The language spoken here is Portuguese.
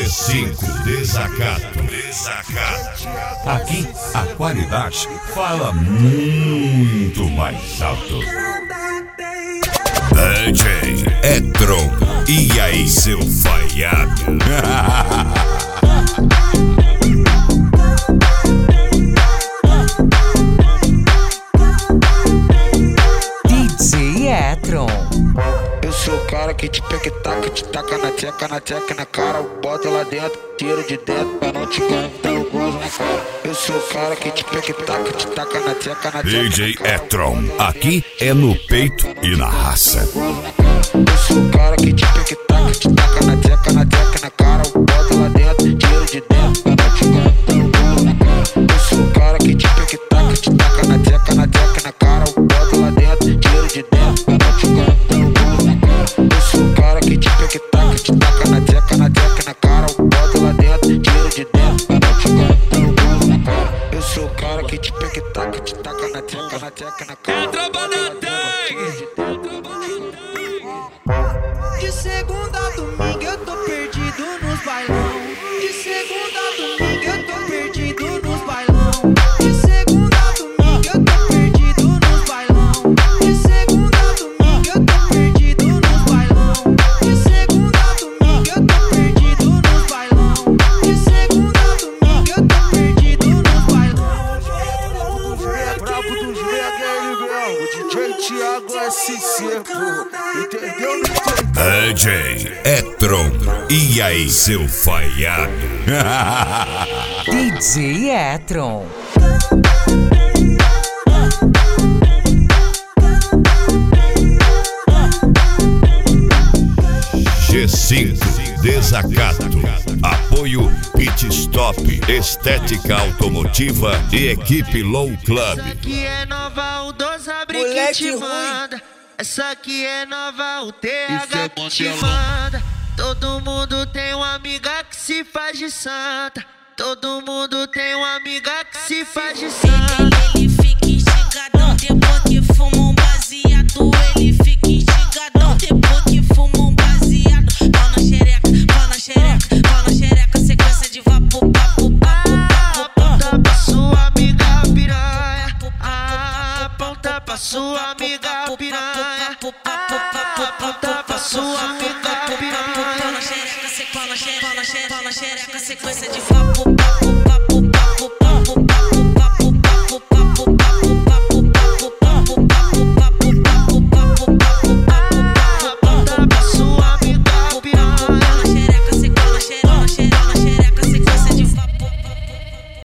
G5 Desacato. Aqui a qualidade fala muito mais alto. DJ Etron, e aí seu falhado? DJ Etron. Eu sou o cara que te pega e taca, te taca na tcheca na cara, bota lá dentro, tiro de dentro pra não te cantar o gozo na cara. Eu sou o cara que te pega e taca, te taca na tcheca DJ Etron, aqui é no peito e na raça. Eu sou o cara que te pega e taca, te taca na tcheca na cara, bota lá dentro, tiro de dentro pra não te cantar o gozo na cara. Eu sou o cara que te pega e taca, te taca na tcheca na cara, bota lá dentro, tiro de dentro pra não te cantar o gozo na cara. Eu sou o cara que te pega e taca, te taca na tcheca na cara, bota lá dentro, tiro de dentro pra não te cantar o gozo na cara. Eu sou o cara que te pega e taca, te taca na tcheca na cara. É a tropa da Tank! De segunda a domingo eu tô perdido nos bailão. De segunda a domingo eu tô perdido nos bailão. De segunda a domingo eu tô perdido nos bailão. De segunda a domingo eu tô perdido nos bailão. De segunda a domingo eu tô perdido nos bailão. De segunda a domingo eu tô perdido nos bailão. Brabo dos Mega, o DJ Thiago SC, pô, entendeu? DJ Etron, e aí seu falhado? DJ Etron. G5 Desacato. Apoio Pit Stop, Estética Automotiva e Equipe Low Club. Essa aqui é nova, o 12 abre que te manda. Essa aqui é nova, o TH que te manda. Todo mundo tem uma amiga que se faz de santa. Todo mundo tem uma amiga que se faz de santa. Ele fica instigadão depois que fuma um baseado. Ele fica instigadão depois que fuma um baseado. Pau na xereca, pau na xereca, pau na xereca. Sequência de vapo, papo, papo, papo. Aponta pra sua amiga piranha. Aponta pra sua amiga piranha. Aponta pra sua amiga piranha. Pau na xereca, pau na xereca, sequência de vapo.